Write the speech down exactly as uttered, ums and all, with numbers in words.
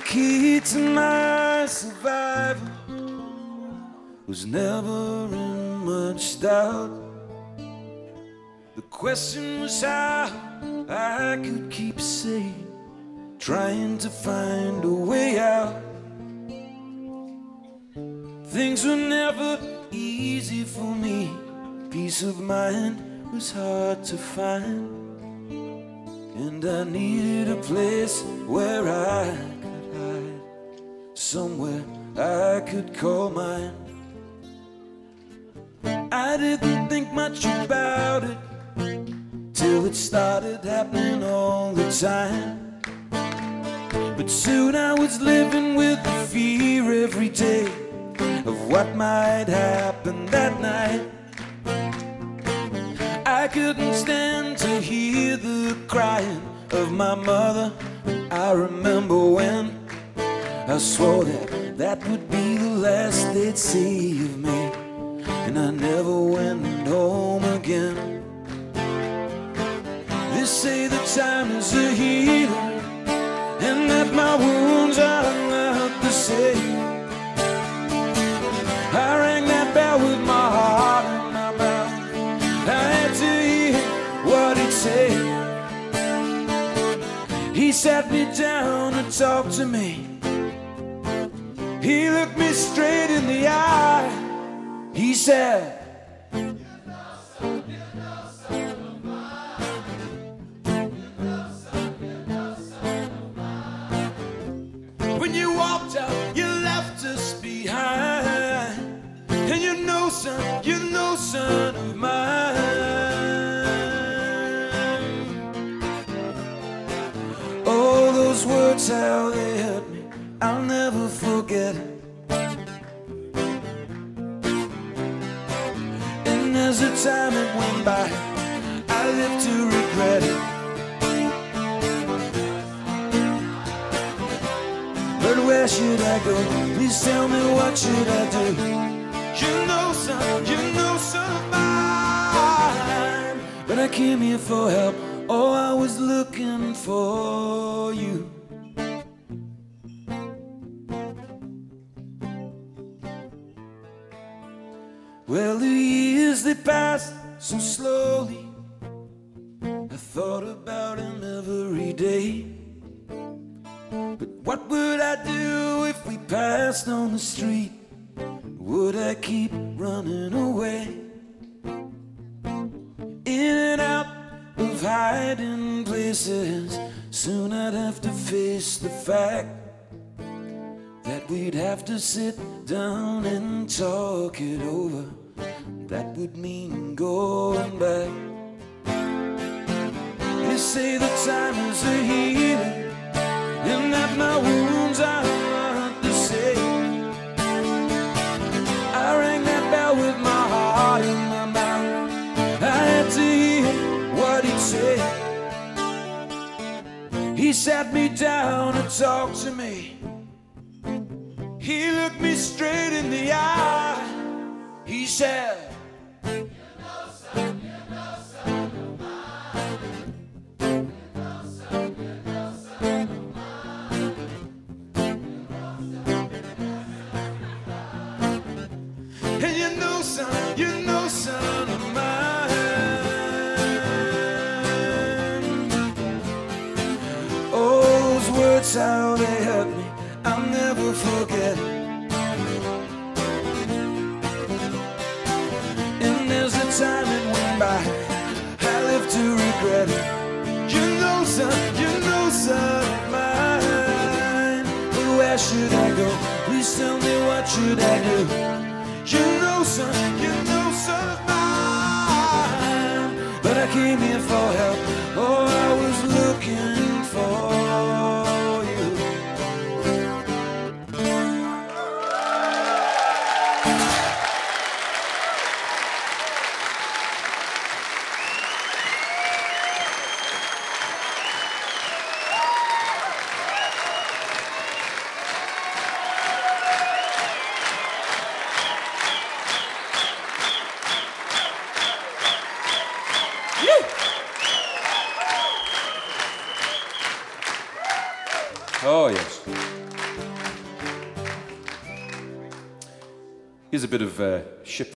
key to my survival was never in much doubt. The question was how I could keep sane, trying to find a way out. Things were never easy for me. Peace of mind was hard to find, and I needed a place where I could hide, somewhere I could call mine. I didn't think much about it till it started happening all the time. But soon I was living with the fear every day of what might happen that night. I couldn't stand to hear the crying of my mother. I remember when I swore that that would be the last they'd see of me, and I never went home again. They say that time is a healer, and that my wounds are not the same. I rang that bell with my heart in my mouth. I had to hear what he'd say. He sat me down and talked to me. He looked me straight in the eye. He said, when you walked out, you left us behind. And you know, son, you know, son of mine. Oh, those words, how they hurt me, I'll never forget it. And as the time it went by, I lived to regret it. But where should I go? Please tell me, what should I do? You know, son, you know, son of mine. But I came here for help. Oh, I was looking for you. Well, the years they passed so slowly. I thought about him every day. But what would I do if we passed on the street? Would I keep running away? In and out of hiding places, soon I'd have to face the fact that we'd have to sit down and talk it over. That would mean going back. They say that time is a healer, and that my wounds are not the same. I rang that bell with my heart in my mouth. I had to hear what he'd say. He sat me down and talked to me. He looked me straight in the eye. He said, you know, son, you know, son of mine. You know, son, you know, son of mine. And you know, son, you know, son of mine. Oh, those words, how they hurt me, I'll never forget. And as the time it went by, I lived to regret it. You know, son, you know, son of mine. But where should I go? Please tell me, what should I do? You know, son, you know, son of mine. But I came here for help. Oh, I was looking for you. Oh, yes. Here's a bit of uh, ship